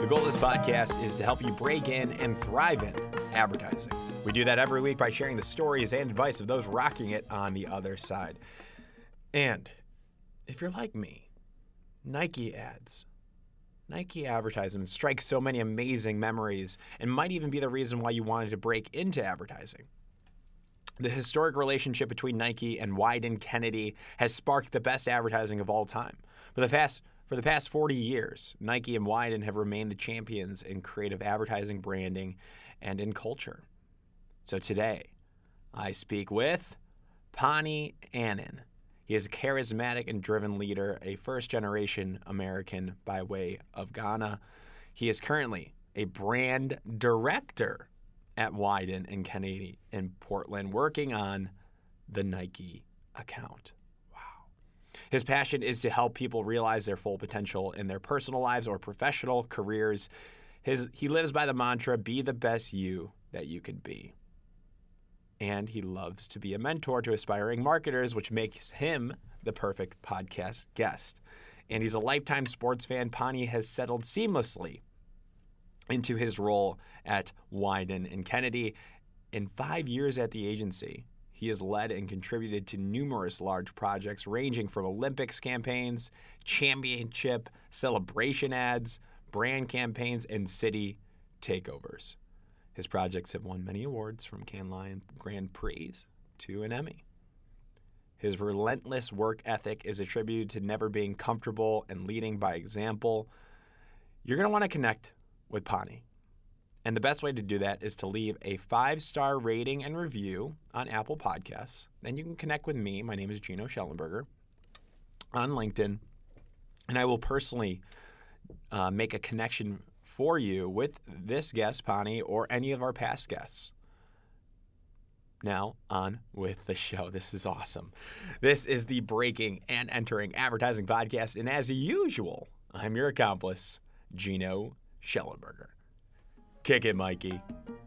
The goal of this podcast is to help you break in and thrive in advertising. We do that every week by sharing the stories and advice of those rocking it on the other side. And if you're like me, Nike advertisements strike so many amazing memories and might even be the reason why you wanted to break into advertising. The historic relationship between Nike and Wieden+Kennedy has sparked the best advertising of all time. For the past 40 years, Nike and Wieden have remained the champions in creative advertising, branding, and in culture. So today, I speak with Pani Annan. He is a charismatic and driven leader, a first-generation American by way of Ghana. He is currently a brand director at Wieden+Kennedy in Portland, working on the Nike account. Wow. His passion is to help people realize their full potential in their personal lives or professional careers. He lives by the mantra, be the best you that you can be. And he loves to be a mentor to aspiring marketers, which makes him the perfect podcast guest. And he's a lifetime sports fan. Pani has settled seamlessly into his role at Wieden+Kennedy. In 5 years at the agency, he has led and contributed to numerous large projects ranging from Olympics campaigns, championship celebration ads, brand campaigns, and city takeovers. His projects have won many awards, from Cannes Lion Grand Prix to an Emmy. His relentless work ethic is attributed to never being comfortable and leading by example. You're going to want to connect with Pani. And the best way to do that is to leave a 5-star rating and review on Apple Podcasts. Then you can connect with me. My name is Gino Schellenberger on LinkedIn. And I will personally make a connection for you with this guest, Pani, or any of our past guests. Now, on with the show. This is awesome. This is the Breaking and Entering Advertising Podcast, and as usual, I'm your accomplice, Gino Schellenberger. Kick it, Mikey.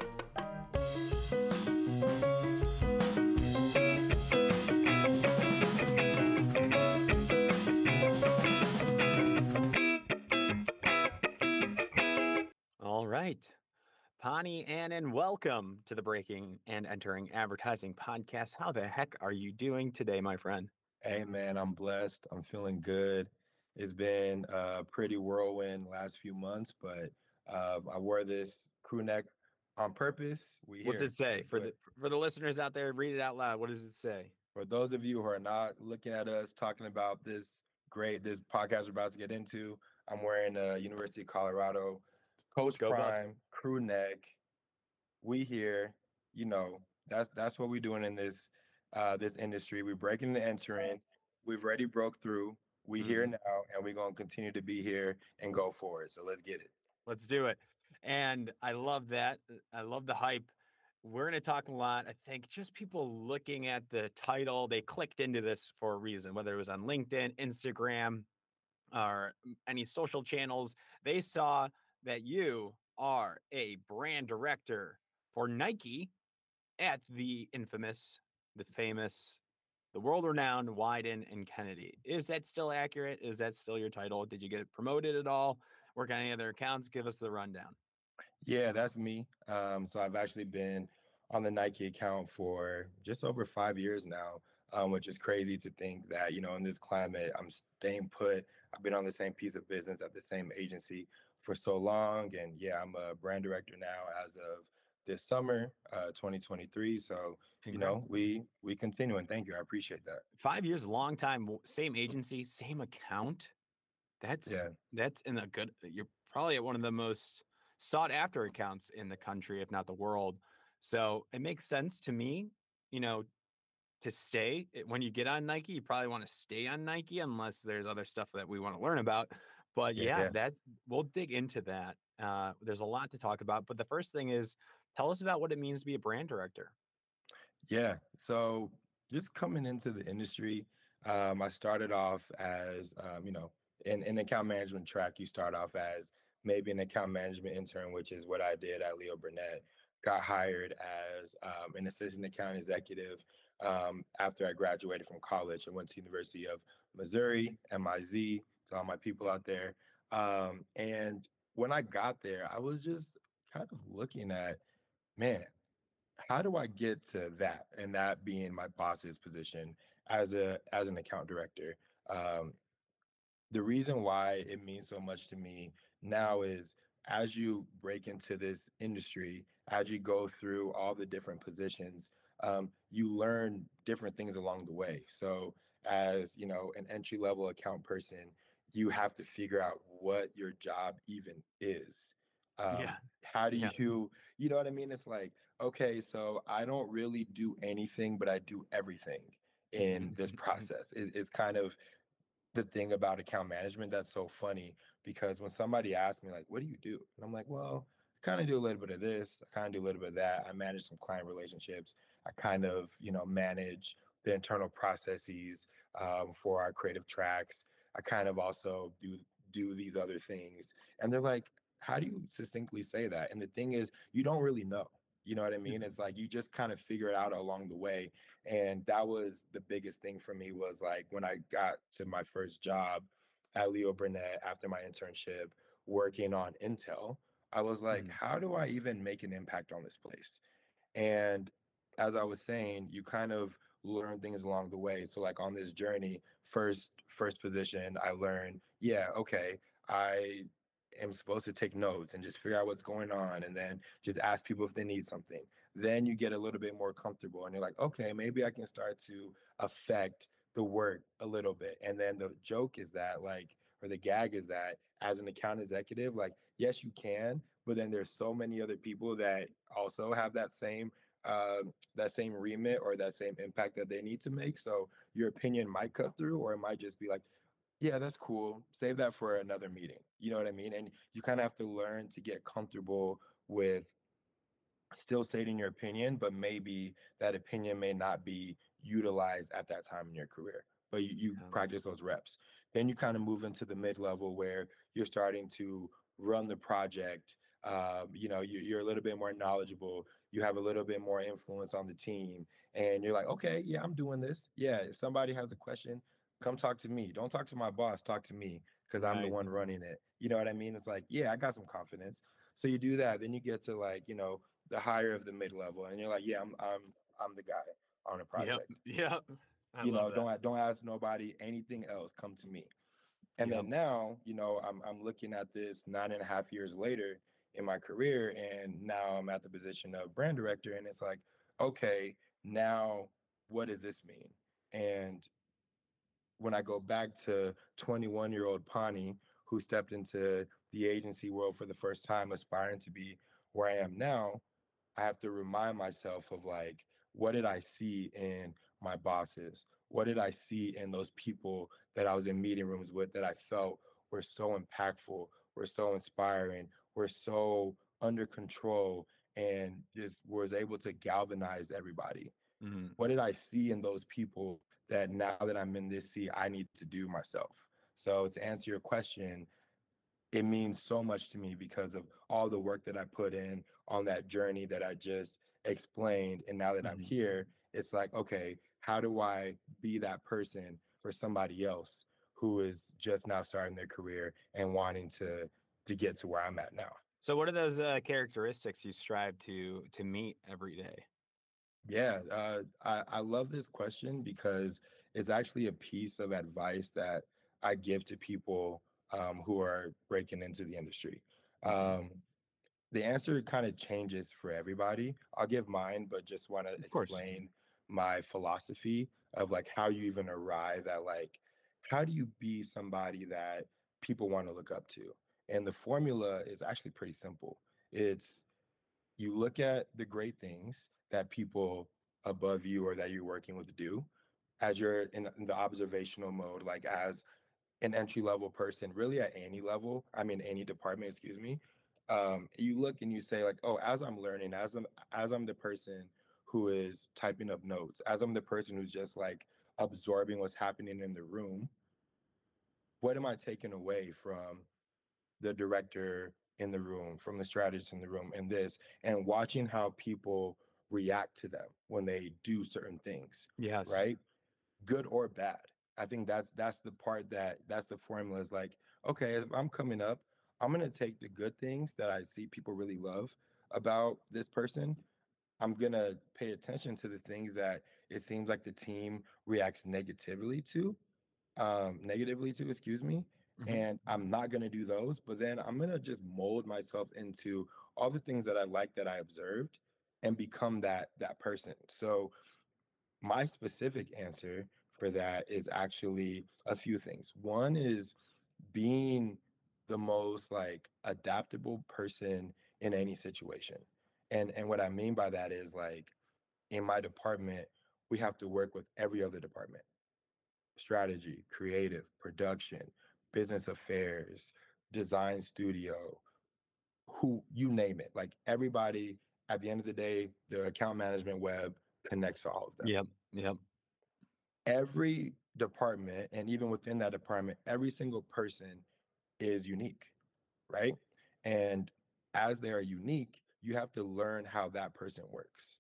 All right. Pani Annan, welcome to the Breaking and Entering Advertising Podcast. How the heck are you doing today, my friend? Hey man, I'm blessed. I'm feeling good. It's been a pretty whirlwind last few months, but I wore this crew neck on purpose. We What's here. it say? Let's For do the it. for the listeners out there, read it out loud. What does it say? For those of you who are not looking at us talking about this podcast we're about to get into, I'm wearing a University of Colorado Coach Scope Ups. Prime crew neck. We here, you know, that's what we're doing in this industry. We're breaking and entering. We've already broke through. We here Mhm. now, and we're gonna continue to be here and go for it. So let's get it. Let's do it. And I love that. I love the hype. We're going to talk a lot. I think just people looking at the title, they clicked into this for a reason, whether it was on LinkedIn, Instagram, or any social channels. They saw that you are a brand director for Nike at the infamous, the famous, the world-renowned Wieden+Kennedy. Is that still accurate? Is that still your title? Did you get promoted at all? Work on any other accounts? Give us the rundown. Yeah, that's me. So I've actually been on the Nike account for just over 5 years now, which is crazy to think that, in this climate, I'm staying put. I've been on the same piece of business at the same agency for so long. And yeah, I'm a brand director now as of this summer, 2023. So, Congrats. we continue, and thank you. I appreciate that. 5 years, a long time. Same agency, same account. That's Yeah. that's in a good. You're probably at one of the most sought after accounts in the country, if not the world. So it makes sense to me, you know, to stay. When you get on Nike, you probably want to stay on Nike unless there's other stuff that we want to learn about. But Yeah. yeah, Yeah. we'll dig into that. There's a lot to talk about. But the first thing is, tell us about what it means to be a brand director. Yeah. So just coming into the industry, I started off as, in account management track, you start off as maybe an account management intern, which is what I did at Leo Burnett. Got hired as an assistant account executive after I graduated from college. I went to University of Missouri, MIZ, to all my people out there. And when I got there, I was just kind of looking at, man, how do I get to that? And that being my boss's position as an account director. Um, the reason why it means so much to me now is as you break into this industry, as you go through all the different positions, you learn different things along the way. So, as you know, an entry level account person, you have to figure out what your job even is. Yeah. How do Yeah. you know what I mean? It's like, okay, so I don't really do anything, but I do everything in this process. Is kind of the thing about account management that's so funny because when somebody asks me like, "What do you do?" And I'm like, "Well, I kind of do a little bit of this. I kind of do a little bit of that. I manage some client relationships. I kind of, manage the internal processes for our creative tracks. I kind of also do these other things." And they're like, "How do you succinctly say that?" And the thing is, you don't really know. You know what I mean? It's like you just kind of figure it out along the way, and that was the biggest thing for me was like when I got to my first job at Leo Burnett after my internship working on Intel, I was like, Mhm. how do I even make an impact on this place? And as I was saying, you kind of learn things along the way. So like on this journey, first position, I learned, yeah, okay, I am supposed to take notes and just figure out what's going on and then just ask people if they need something. Then you get a little bit more comfortable and you're like, okay, maybe I can start to affect the work a little bit. And then the joke is that like or the gag is that as an account executive, like yes, you can, but then there's so many other people that also have that same remit or that same impact that they need to make. So your opinion might cut through, or it might just be like, yeah, that's cool. Save that for another meeting. You know what I mean? And you kind of have to learn to get comfortable with still stating your opinion, but maybe that opinion may not be utilized at that time in your career. But you Um, practice those reps. Then you kind of move into the mid level where you're starting to run the project. You're a little bit more knowledgeable. You have a little bit more influence on the team, and you're like, okay, yeah, I'm doing this. Yeah, if somebody has a question, come talk to me. Don't talk to my boss. Talk to me because I'm the nice. one running it. You know what I mean? It's like, yeah, I got some confidence. So you do that. Then you get to like, the higher of the mid level, and you're like, yeah, I'm the guy on a Yep. project. Yep. I love that. Don't ask nobody anything else. Come to me. And Yep. then now, I'm looking at this 9.5 years later in my career, and now I'm at the position of brand director, and it's like, okay, now what does this mean? And when I go back to 21-year-old Pani, who stepped into the agency world for the first time, aspiring to be where I am now, I have to remind myself of like, what did I see in my bosses? What did I see in those people that I was in meeting rooms with that I felt were so impactful, were so inspiring, were so under control, and just was able to galvanize everybody? Mhm. What did I see in those people that now that I'm in this seat, I need to do myself? So to answer your question, it means so much to me because of all the work that I put in on that journey that I just explained. And now that I'm Mhm. here, it's like, okay, how do I be that person for somebody else who is just now starting their career and wanting to get to where I'm at now? So what are those characteristics you strive to meet every day? Yeah, I love this question because it's actually a piece of advice that I give to people who are breaking into the industry. Mhm. Um, The answer kind of changes for everybody. I'll give mine, but just want to Of course. explain my philosophy of like how you even arrive at like how do you be somebody that people want to look up to? And the formula is actually pretty simple. It's you look at the great things that people above you or that you're working with do as you're in the observational mode, like as an entry level person, really at any level, I mean any department, excuse me. You look and you say like, oh, as I'm learning, as I'm the person who is typing up notes, as I'm the person who's just like absorbing what's happening in the room, what am I taking away from the director in the room, from the strategist in the room, and this, and watching how people react to them when they do certain things, Yes. right? Good or bad. I think that's the part that's the formula is like, okay, if I'm coming up, I'm gonna take the good things that I see people really love about this person. I'm gonna pay attention to the things that it seems like the team reacts negatively to, excuse me. Hmm. And I'm not gonna do those, but then I'm gonna just mold myself into all the things that I like that I observed and become that person. So my specific answer for that is actually a few things. One is being the most like adaptable person in any situation. And what I mean by that is like in my department, we have to work with every other department. Strategy, creative, production, business affairs, design studio, who you name it. Like everybody at the end of the day, the account management web connects to all of them. Yep. Yep. Every department, and even within that department, every single person is unique, right? And as they are unique, you have to learn how that person works.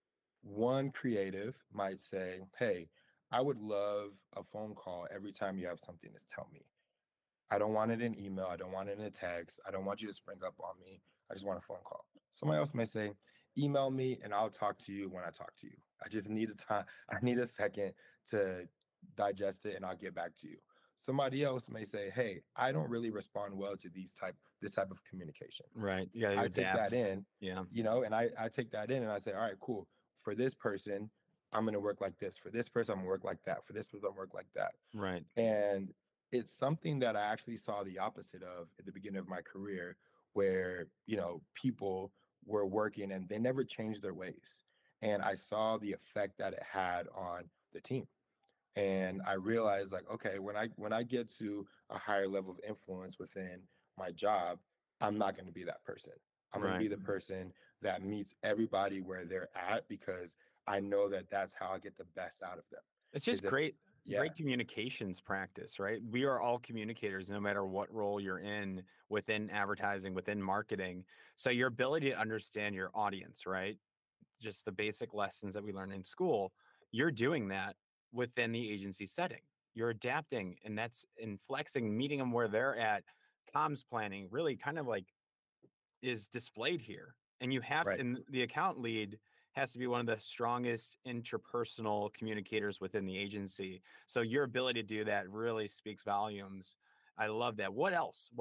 One creative might say, hey, I would love a phone call every time you have something to tell me. I don't want it in email. I don't want it in a text. I don't want you to spring up on me. I just want a phone call. Somebody else may say, email me and I'll talk to you when I talk to you. I just need a time. I need a second to digest it and I'll get back to you. Somebody else may say, hey, I don't really respond well to this type of communication. Right. You got to I take that adapt. in, Yeah. and I take that in and I say, all right, cool. For this person, I'm going to work like this. For this person, I'm going to work like that. For this person, I'm going to work like that. Right. And it's something that I actually saw the opposite of at the beginning of my career, where, people were working and they never changed their ways. And I saw the effect that it had on the team. And I realized like, okay, when I get to a higher level of influence within my job, I'm not going to be that person. I'm going to Right. be the person that meets everybody where they're at because I know that that's how I get the best out of them. It's Is just if great, Yeah, great communications practice, right? We are all communicators, no matter what role you're in within advertising, within marketing. So your ability to understand your audience, right? Just the basic lessons that we learn in school, you're doing that within the agency setting. You're adapting, and that's in flexing, meeting them where they're at. Comms planning really kind of like is displayed here. And you have to, right. and the account lead has to be one of the strongest interpersonal communicators within the agency. So your ability to do that really speaks volumes. I love that. What else?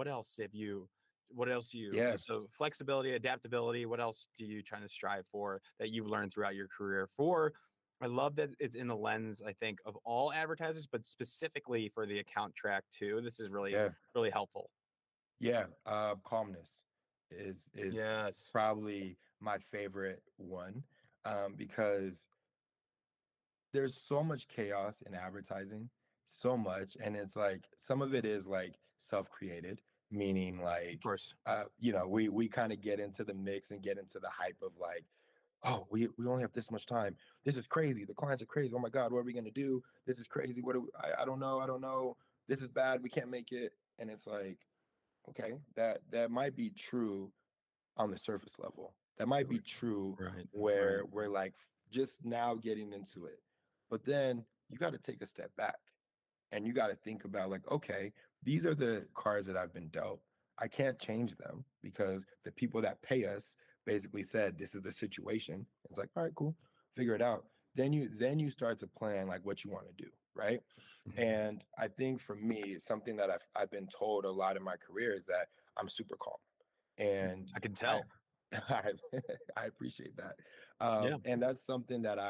What else Yeah. so flexibility, adaptability, what else do you trying to strive for that you've learned throughout your career? I love that it's in the lens, I think, of all advertisers, but specifically for the account track too. This is really, Yeah. really helpful. Yeah. Calmness is Yes. probably my favorite one, because there's so much chaos in advertising, so much, and it's like some of it is like self-created, meaning Of like, course. we kind of get into the mix and get into the hype of like, oh, we only have this much time. This is crazy. The clients are crazy. Oh my God, what are we gonna do? This is crazy. I don't know. I don't know. This is bad. We can't make it. And it's like, okay, that might be true on the surface level. That might be true Right. Right. where we're like just now getting into it. But then you got to take a step back and you got to think about like, okay, these are the cards that I've been dealt. I can't change them because the people that pay us basically said this is the situation. It's like, all right, cool, figure it out. Then you start to plan like what you want to do, right? Mhm. And I think for me, something that I've been told a lot in my career is that I'm super calm, and I can I tell. I, I appreciate that, Yeah. and that's something that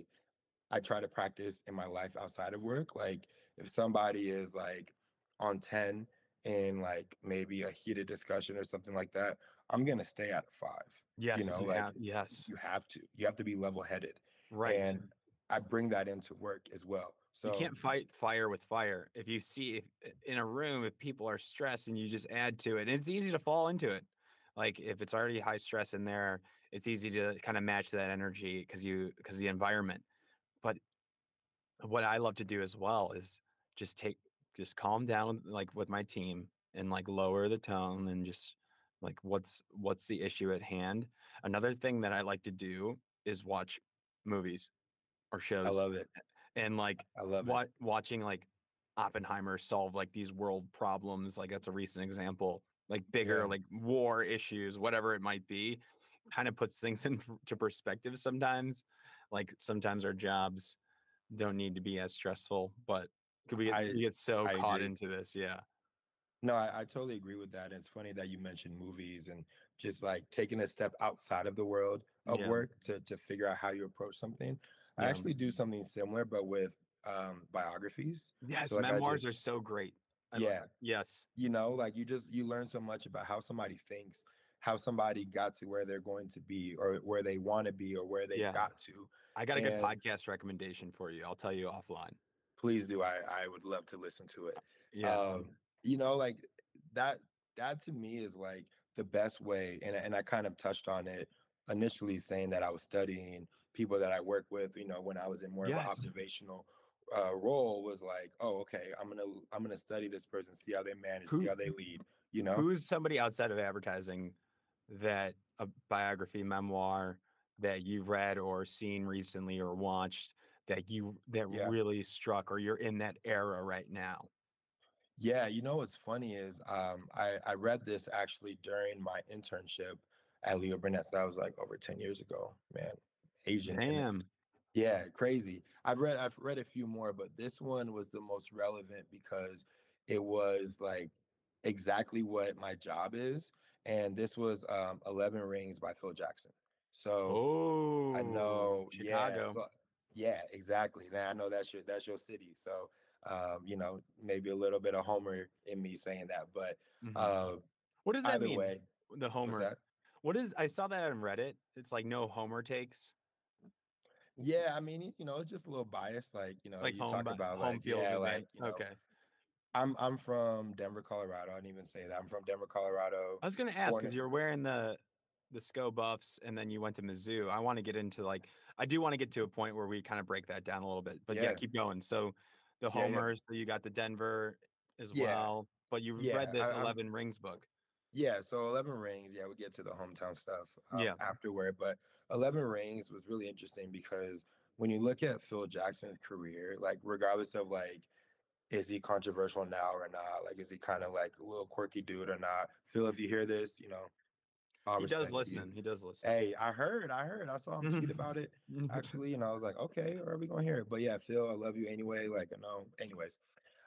I try to practice in my life outside of work. Like if somebody is like on 10 in like maybe a heated discussion or something like that, I'm gonna stay at a five. Yes. You Like have. Yes. you have to be level headed, Right. and I bring that into work as well. You So can't fight fire with fire. If you see in a room, if people are stressed and you just add to it, and it's easy to fall into it. Like if it's already high stress in there, it's easy to kind of match that energy because the environment. But what I love to do as well is just just calm down like with my team and like lower the tone and just like what's the issue at hand. Another thing that I like to do is watch movies or I shows love it. and like I love it. watching like Oppenheimer solve like these world problems. Like that's a recent example. like bigger, Yeah, like war issues, whatever it might be, kind of puts things into perspective sometimes. Like sometimes our jobs don't need to be as stressful, but I we get so I caught agree. into this. Yeah. No, I totally agree with that. And it's funny that you mentioned movies and just like taking a step outside of the world of Yeah. work to figure out how you approach something. I Yeah. actually do something similar, but with biographies. So Yes. like I Memoirs just are so great. yeah, Yes. like you learn so much about how somebody thinks, how somebody got to where they're going to be or where they want to be or where they Yeah. got to. I got a good And podcast recommendation for you. I'll tell you offline. please do. I would love to listen to it. Yeah. Like that that to me is like the best way. And I kind of touched on it initially saying that I was studying people that I work with, when I was in more of an Yes. observational role was like, oh, okay, I'm gonna study this person, see how they manage, see Who how they lead, you know? who's somebody outside of advertising that a biography memoir that you've read or seen recently or watched that Yeah. really struck or you're in that era right now? Yeah, what's funny is I read this actually during my internship at Leo Burnett. So that was like over 10 years ago, man. Asian. And Damn. yeah, crazy. I've read a few more, but this one was the most relevant because it was like exactly what my job is. And this was 11 Rings by Phil Jackson. So I Oh, know, yeah. Chicago. So yeah, exactly. Man, I know that's your city. So maybe a little bit of Homer in me saying that, but Mhm. uh What does that either mean? way, The what's Homer. that? What is I saw that on Reddit. It's like no Homer takes, Yeah, I mean, it's just a little biased. Like, like you talk about home like, field yeah, advantage. like, Okay. I'm from Denver, Colorado. I didn't even say that. I'm from Denver, Colorado. I was gonna ask Born because in, you're wearing the SCO buffs and then you went to Mizzou. I want to get into like I do want to get to a point where we kind of break that down a little bit. But yeah, yeah, keep going. So the yeah, yeah, homers, so you got the Denver as yeah, well, but you've read yeah. this I'm 11 Rings book. Yeah, so 11 Rings, yeah, we get to the hometown stuff Yeah. afterward, but 11 Rings was really interesting because when you look at Phil Jackson's career, like regardless of like, is he controversial now or not? Like, is he kind of like a little quirky dude or not? Phil, if you hear this, all He does respect to you. listen. He does listen. Hey, I saw him tweet about it actually, and I was like, okay, are we gonna hear it? But yeah, Phil, I love you anyway. Like, no, anyways.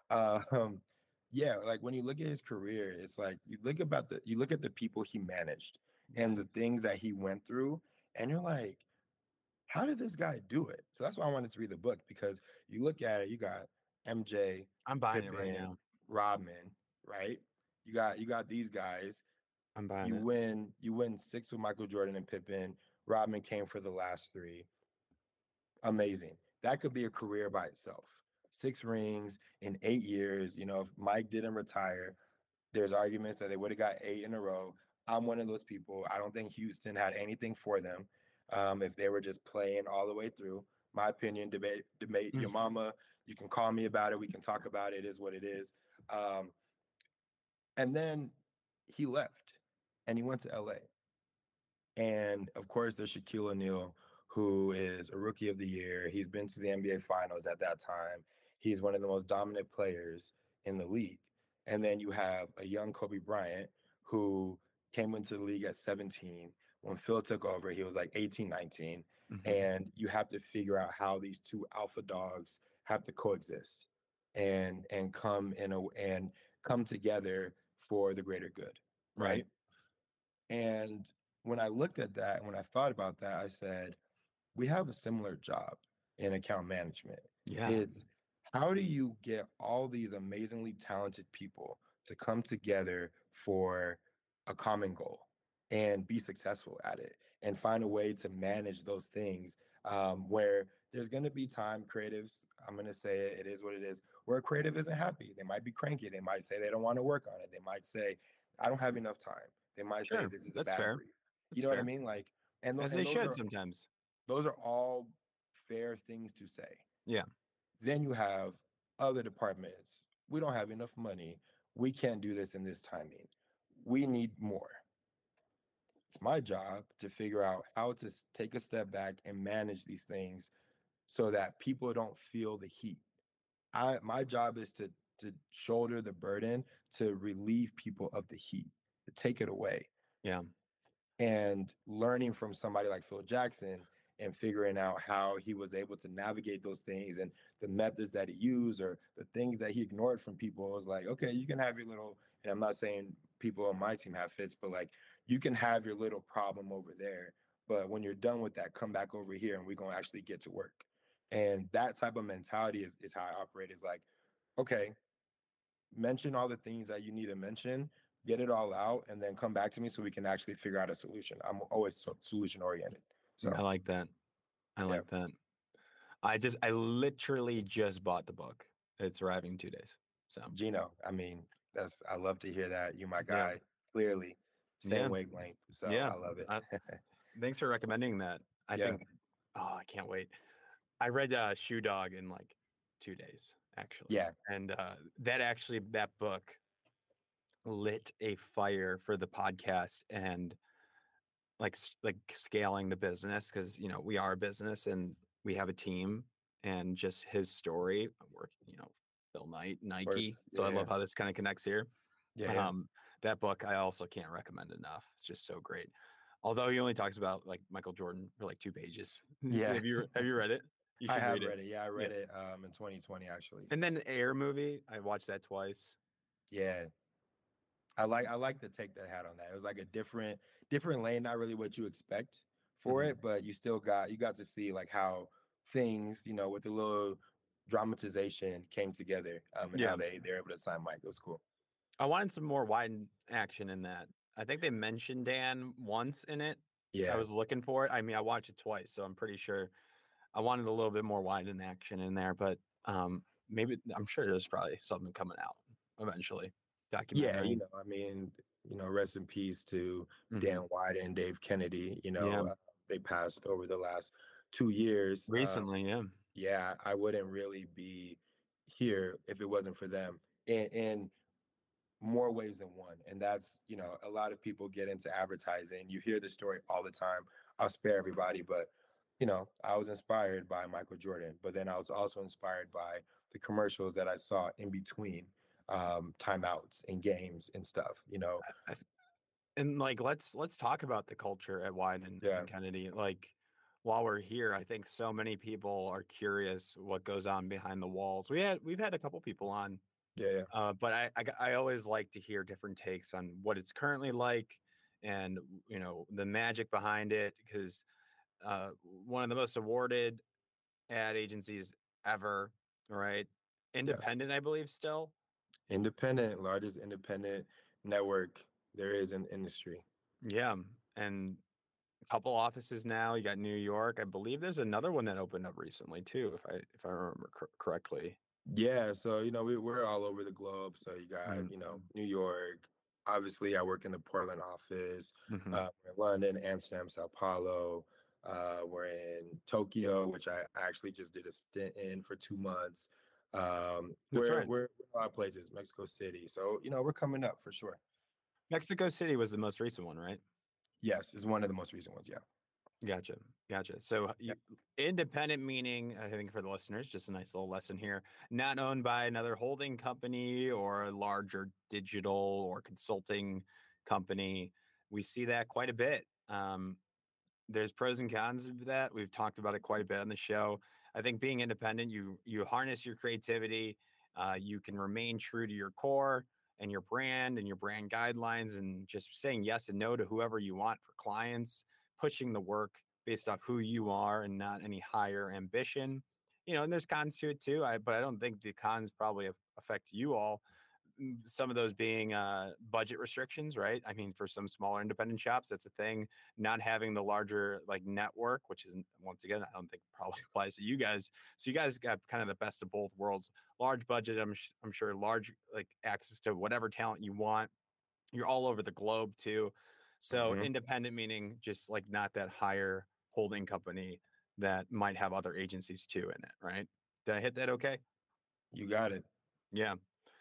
Um, yeah, like when you look at his career, it's like you look at the people he managed and Yes. the things that he went through, and you're like, how did this guy do it? So that's why I wanted to read the book because you look at it, you got MJ, I'm buying it right Pippen, now. Rodman, right? You got these guys. I'm buying You it. win, you win six with Michael Jordan and Pippen. Rodman came for the last three. Amazing. That could be a career by itself. Six rings in 8 years. If Mike didn't retire, there's arguments that they would have got eight in a row. I'm one of those people. I don't think Houston had anything for them if they were just playing all the way through. My opinion, debate your mama. You can call me about it. We can talk about it. It is what it is. Um, and then he left and he went to LA. And of course, there's Shaquille O'Neal, who is a rookie of the year. He's been to the NBA Finals at that time. He's one of the most dominant players in the league. And then you have a young Kobe Bryant who came into the league at 17. When Phil took over, he was like 18, 19. Mhm. And you have to figure out how these two alpha dogs have to coexist and come together for the greater good, Right. right? And when I looked at that and when I thought about that, I said, we have a similar job in account management. Yeah. It's how do you get all these amazingly talented people to come together for a common goal and be successful at it and find a way to manage those things where there's going to be time creatives. I'm going to say it is what it is, where a creative isn't happy. They might be cranky. They might say they don't want to work on it. They might say, I don't have enough time. They might say Sure. this is a That's bad fair. brief. You That's know what I fair. mean? Like, and As they and those should are sometimes. those are all fair things to say. Yeah. Then you have other departments. We don't have enough money. We can't do this in this timing. We need more. It's my job to figure out how to take a step back and manage these things so that people don't feel the heat. My job is to shoulder the burden to relieve people of the heat. to take it away. Yeah. And learning from somebody like Phil Jackson and figuring out how he was able to navigate those things and the methods that he used or the things that he ignored from people. It was like, okay, you can have your little, and I'm not saying people on my team have fits, but like you can have your little problem over there. But when you're done with that, come back over here and we're gonna actually get to work. And that type of mentality is how I operate. Is like, okay, mention all the things that you need to mention, get it all out, and then come back to me so we can actually figure out a solution. I'm always solution oriented. I So like that. I yeah, like that. I literally just bought the book. It's arriving in 2 days. So Gino, I mean, that's I love to hear that. You my yeah, guy, clearly. Same yeah, wavelength. So yeah. I love it. Uh, Thanks for recommending that. I Yeah. think. Oh, I can't wait. I read Shoe Dog in like 2 days, actually, Yeah. and that book lit a fire for the podcast and like scaling the business because we are a business and we have a team and just his story work Phil Knight, Of course. Nike. So I Yeah. love how this kind of connects here. Yeah. Yeah. um that book I also can't recommend enough. It's just so great, although he only talks about like Michael Jordan for like 2 pages. Yeah. Have you read it? You I should have read it. read it. Yeah, I Yeah. read it in 2020 actually. And So then the Air movie, I watched that twice. yeah. I like to take the hat on that. It was like a different lane, not really what you expect for Mhm. it, but you got to see like how things, with a little dramatization came together, and Yeah, how they're able to sign Mike. It was cool. I wanted some more wide action in that. I think they mentioned Dan once in it. I Yeah. was looking for it. I mean, I watched it twice, so I'm pretty sure I wanted a little bit more wide in action in there. But maybe I'm sure there's probably something coming out eventually. Yeah, Documentary. I mean, rest in peace to Dan Hmm. White and Dave Kennedy. Yeah, They passed over the last 2 years. recently. Yeah, Yeah, I wouldn't really be here if it wasn't for them. In more ways than one. And that's, a lot of people get into advertising. You hear the story all the time. I'll spare everybody, but I was inspired by Michael Jordan, but then I was also inspired by the commercials that I saw in between timeouts and games and stuff. I, and like let's talk about the culture at Wide Yeah, and Kennedy. Like while we're here, I think so many people are curious what goes on behind the walls. We've had a couple people on. yeah, yeah, But I always like to hear different takes on what it's currently like and the magic behind it because uh, one of the most awarded ad agencies ever, right? yeah. Independent, I believe, still. Independent, largest independent network there is in the industry. Yeah, and a couple offices now. You got New York. I believe there's another one that opened up recently too, if I remember correctly. Yeah, so we're all over the globe. So you got Mm-hmm. New York. Obviously, I work in the Portland office. Mm-hmm. We're in London, Amsterdam, Sao Paulo. We're in Tokyo, which I actually just did a stint in for 2 months. That's We're a lot of places, Mexico City. So we're coming up for sure. Mexico City was the most recent one, right? Yes, it's one of the most recent ones. Yeah, Gotcha. Gotcha. So yeah, independent meaning, I think for the listeners, just a nice little lesson here, not owned by another holding company or a larger digital or consulting company. We see that quite a bit. There's pros and cons of that. We've talked about it quite a bit on the show. I think being independent, you harness your creativity. You can remain true to your core and your brand guidelines, and just saying yes and no to whoever you want for clients, pushing the work based off who you are and not any higher ambition. And there's cons to it too. But I don't think the cons probably affect you all. Some of those being budget restrictions, right? I mean, for some smaller independent shops, that's a thing. Not having the larger like network, which is once again, I don't think probably applies to you guys. So you guys got kind of the best of both worlds. Large budget, I'm sure, large like access to whatever talent you want. You're all over the globe too. So hmm independent meaning just like not that higher holding company that might have other agencies too in it, right? Did I hit that okay? you got it. Yeah.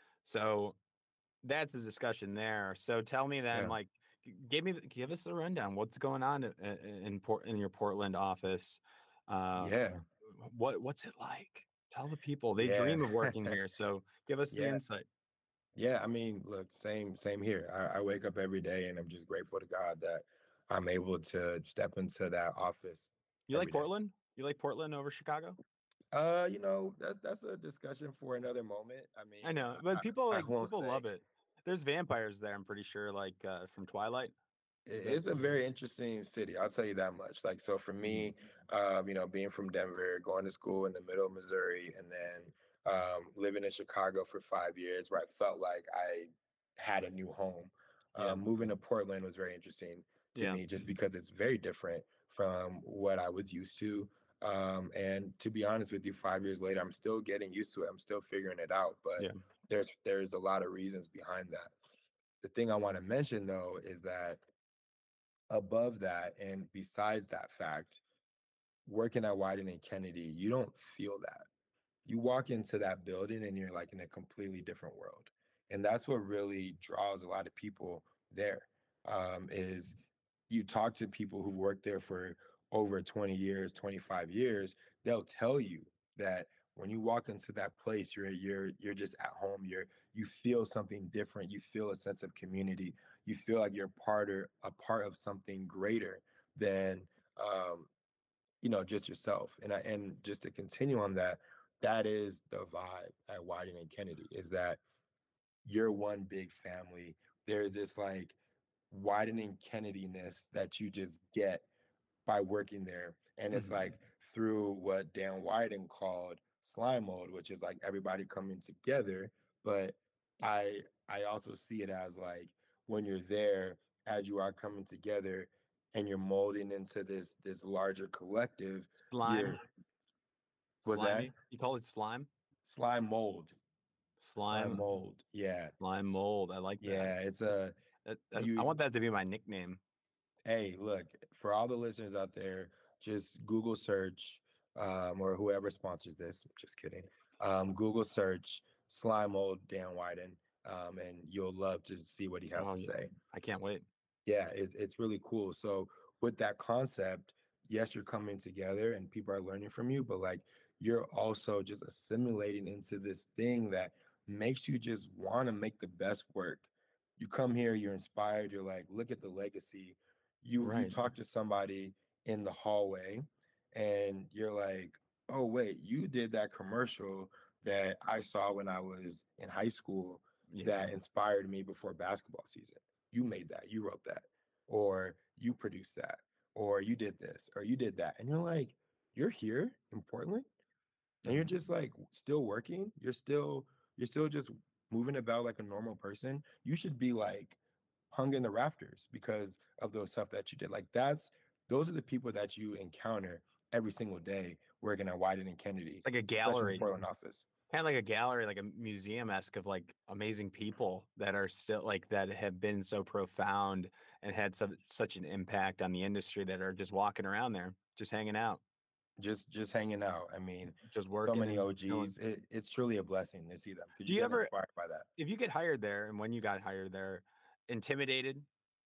So that's the discussion there. So tell me then, Yeah, like, give us a rundown. What's going on in your Portland office? Uh, yeah, what's it like? Tell the people they yeah, dream of working here. So give us the yeah. insight. Yeah, I mean, look, same here. I wake up every day and I'm just grateful to God that I'm able to step into that office You like every day. Portland? You like Portland over Chicago? That's a discussion for another moment. I I mean, know, but people I won't people say love it. There's vampires there, I'm pretty sure, like from Twilight. Is that it's a very interesting city. I'll tell you that much. Like, so for Mhm. me, being from Denver, going to school in the middle of Missouri, and then living in Chicago for 5 years, where I felt like I had a new home. Yeah. Moving to Portland was very interesting to Yeah. me, just because it's very different from what I was used to. And to be honest with you, 5 years later, I'm still getting used to it. I'm still figuring it out, but Yeah. there's a lot of reasons behind that. The thing I want to mention though is that above that and besides that fact, working at Wyden and Kennedy, you don't feel that. You walk into that building and you're like in a completely different world. And that's what really draws a lot of people there. Is you talk to people who've worked there for over 20 years, 25 years, they'll tell you that when you walk into that place, you're just at home. You feel something different. You feel a sense of community. You feel like you're a part of something greater than um, just yourself. And just to continue on that, that is the vibe at Whiting and Kennedy, is that you're one big family. There's this like widening Kennedy-ness that you just get by working there. And it's Mhm. like through what Dan Wyden called slime mode, which is like everybody coming together. But I also see it as like when you're there, as you are coming together and you're molding into this larger collective, you're Slime, was that slimy. You call it slime? slime mold. Slime Slime, mold. Yeah. slime mold. I like that. Yeah. It's That's, a I you want that to be my nickname. Hey, look, for all the listeners out there, just Google search, or whoever sponsors this, just kidding. Google search slime mold Dan Wyden, and you'll love to see what he has Oh to yeah, say. I can't wait. Yeah, it's really cool. So with that concept, yes, you're coming together and people are learning from you, but like you're also just assimilating into this thing that makes you just want to make the best work. You come here, you're inspired, you're like, look at the legacy. You Right. talk to somebody in the hallway and you're like, oh wait, you did that commercial that I saw when I was in high school Yeah. that inspired me before basketball season. You made that, you wrote that, or you produced that, or you did this, or you did that. And you're like, you're here in Portland and you're Mhm. just like still working. You're still just moving about like a normal person. You should be like hung in the rafters because of those stuff that you did. Like those are the people that you encounter every single day working at Wyden and Kennedy, It's like a especially in the gallery, Portland office. kind of like a gallery, like a museum esque of like amazing people that are still like that have been so profound and had such an impact on the industry that are just walking around there, just hanging out, Just hanging out. I mean, just so working many and chilling. OGs. It's truly a blessing to see them because Do you you get ever, inspired by that. if you get hired there and when you got hired there, intimidated,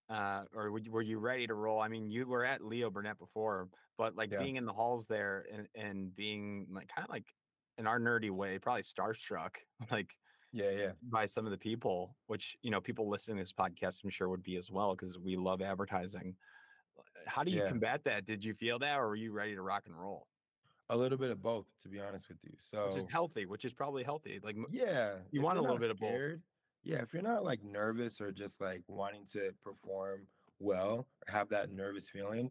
or were you ready to roll? I mean, you were at Leo Burnett before, but like Yeah. being in the halls there and being like kind of like in our nerdy way, probably starstruck, like Yeah, yeah. by some of the people, which people listening to this podcast, I'm sure would be as well because we love advertising. How do you Yeah. combat that? Did you feel that, or were you ready to rock and roll? A little bit of both, to be honest with you. Which is So, healthy, which is probably healthy. Like yeah, you if want you're a little not bit of both. scared, yeah, if you're not like nervous or just like wanting to perform well or have that nervous feeling,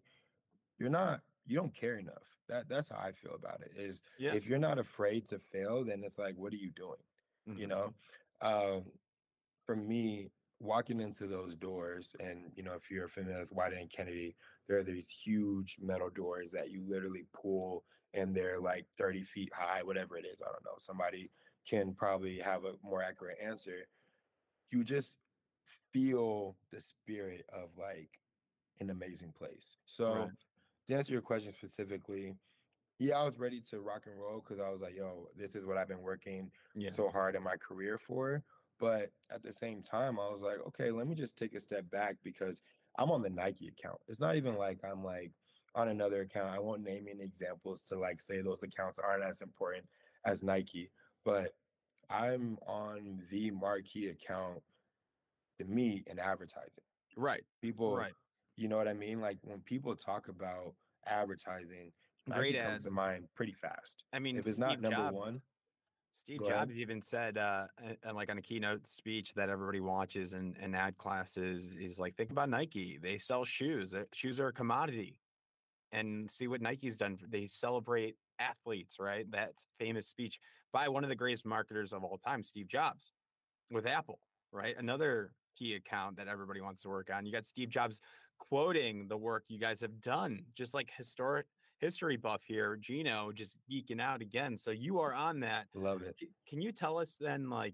you don't care enough. That's how I feel about it. Is Yeah. if you're not afraid to fail, then it's like, what are you doing? You Hmm. know? Um, for me, walking into those doors, and if you're familiar with White and Kennedy, there are these huge metal doors that you literally pull, and they're like 30 feet high, whatever it is. I don't know. Somebody can probably have a more accurate answer. You just feel the spirit of like an amazing place. So Right. to answer your question specifically, yeah, I was ready to rock and roll because I was like, yo, this is what I've been working Yeah. so hard in my career for. But at the same time, I was like, okay, let me just take a step back because I'm on the Nike account. It's not even like I'm like on another account. I won't name any examples to like say those accounts aren't as important as Nike, but I'm on the marquee account to me in advertising. Right. People, Right. you know what I mean? Like when people talk about advertising, Great Nike comes ad. to mind pretty fast. I mean, If it's not number one, Steve go ahead. Jobs even said, like on a keynote speech that everybody watches in ad classes, is like, think about Nike. They sell shoes. Shoes are a commodity, and see what Nike's done. They celebrate athletes, right? That famous speech by one of the greatest marketers of all time, Steve Jobs, with Apple, right? Another key account that everybody wants to work on. You got Steve Jobs quoting the work you guys have done, just like history buff here, Gino, just geeking out again. So you are on that. Love it. Can you tell us then, like,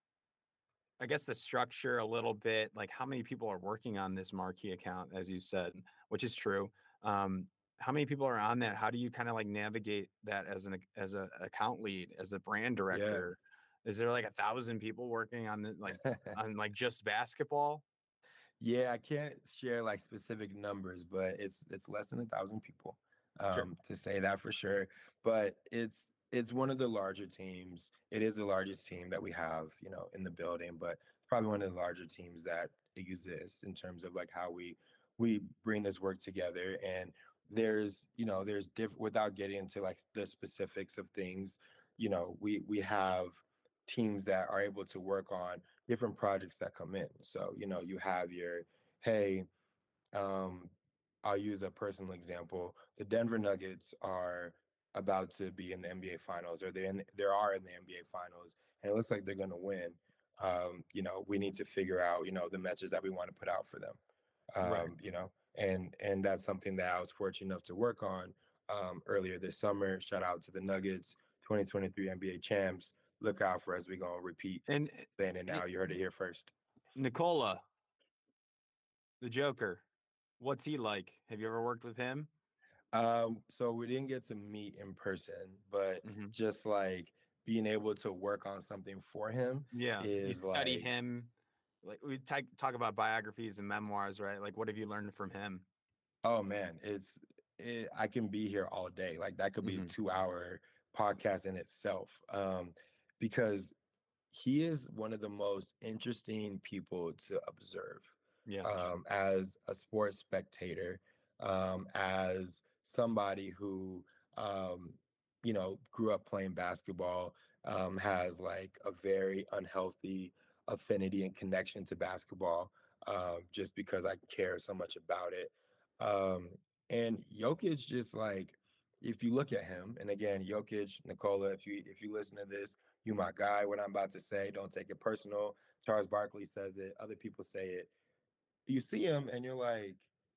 I guess the structure a little bit, like how many people are working on this marquee account, as you said, which is true. Um, how many people are on that? How do you kind of like navigate that as a account lead, as a brand Yeah. director? Is there like 1,000 people working on the on like just basketball? Yeah, I can't share like specific numbers, but it's less than 1,000 people, Sure. to say that for sure. But it's one of the larger teams. It is the largest team that we have, in the building, but probably one of the larger teams that exists in terms of like how we bring this work together. And there's different without getting into like the specifics of things. We have teams that are able to work on different projects that come in. So, you have your, hey, um, I'll use a personal example. The Denver Nuggets are about to be in the NBA Finals, or they are in the NBA Finals, and it looks like they're going to win. We need to figure out, the message that we want to put out for them. Right. And that's something that I was fortunate enough to work on earlier this summer. Shout out to the Nuggets, 2023 NBA champs. Look out for us. We're gonna repeat And, saying it and now. You heard it here first. Nicola, the Joker, what's he like? Have you ever worked with him? So we didn't get to meet in person, but Hmm. just like being able to work on something for him Yeah. You is study like, him. Like we talk about biographies and memoirs, right? Like, what have you learned from him? oh man, I can be here all day. Like that could be a Hmm. 2 hour podcast in itself. Because he is one of the most interesting people to observe, Yeah. as a sports spectator, as somebody who, um, grew up playing basketball, has like a very unhealthy affinity and connection to basketball, just because I care so much about it. Um, and Jokic just like, if you look at him, and again, Jokic, Nicola, if you listen to this, you my guy. What I'm about to say, don't take it personal. Charles Barkley says it. Other people say it. You see him, and you're like,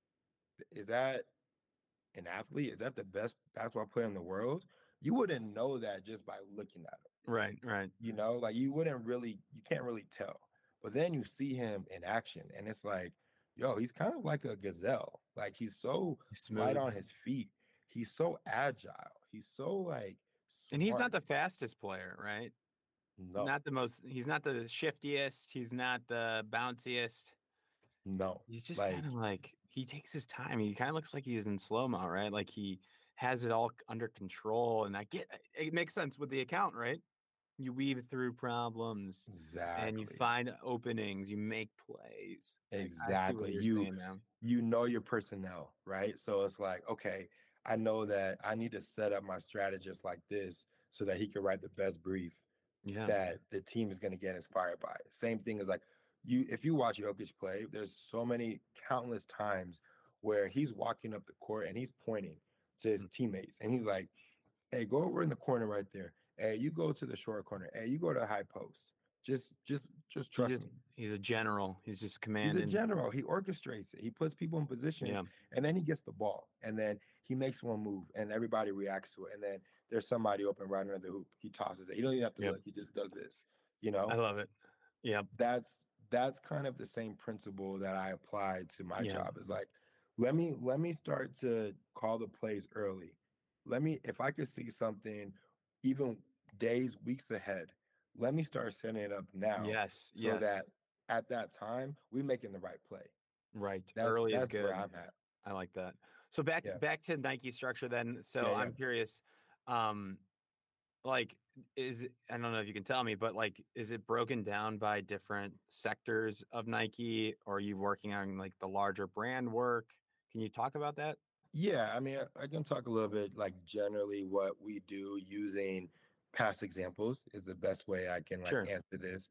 is that an athlete? Is that the best basketball player in the world? You wouldn't know that just by looking at him. Right. Right. Like you can't really tell. But then you see him in action, and it's like, yo, he's kind of like a gazelle. Like he's so light Smooth. on his feet. He's so agile. He's so like And he's not smart. the fastest player, right? No, Not the most, he's not the shiftiest. He's not the bounciest. no. He's just kind Like of like, he takes his time. He kind of looks like he's in slow mo, right? Like he has it all under control. And it makes sense with the account, right? You weave through problems and you exactly. find openings, you make plays. Like, I see what Exactly. you're You saying now. you know your personnel, right? So it's like, okay, I know that I need to set up my strategist like this so that he can write the best brief Yeah. that the team is going to get inspired by. Same thing as like if you watch Jokic play, there's so many countless times where he's walking up the court and he's pointing to his Mm. teammates and he's like, hey, go over in the corner right there. Hey, you go to the short corner. Hey, you go to high post. Just He trust just, me. he's a general. He's just He's a commanding. general. He orchestrates it. He puts people in positions Yeah. and then he gets the ball. And then he makes one move and everybody reacts to it. And then there's somebody open right under the hoop. He tosses it. He don't even have to Yep. look. He just does this. You I know, love it. Yep. that's kind of the same principle that I apply to my Yeah. job. Is like, let me start to call the plays early. If I could see something even days, weeks ahead, let me start setting it up now Yes. so Yes. that at that time we're making the right play. Right. That's Early is that's where good. I'm at. I like that. So back Yeah. back to Nike structure then. Yeah, So yeah. I'm curious, um, like I don't know if you can tell me, but like, is it broken down by different sectors of Nike, or are you working on like the larger brand work? Can you talk about that? Yeah, I mean, I can talk a little bit like generally what we do using past examples is the best way I can like Sure. answer this.